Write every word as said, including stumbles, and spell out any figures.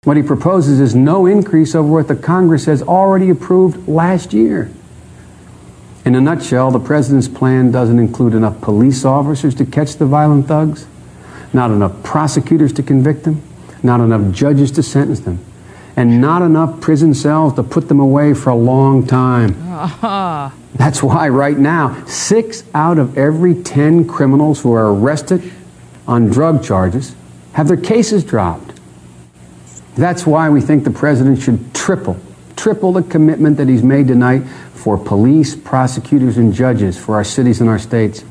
What he proposes is no increase over what the Congress has already approved last year. In a nutshell, the president's plan doesn't include enough police officers to catch the violent thugs, not enough prosecutors to convict them, not enough judges to sentence them, and not enough prison cells to put them away for a long time. Uh-huh. That's why right now, six out of every ten criminals who are arrested on drug charges have their cases dropped. That's why we think the president should triple, triple the commitment that he's made tonight for police, prosecutors, and judges for our cities and our states.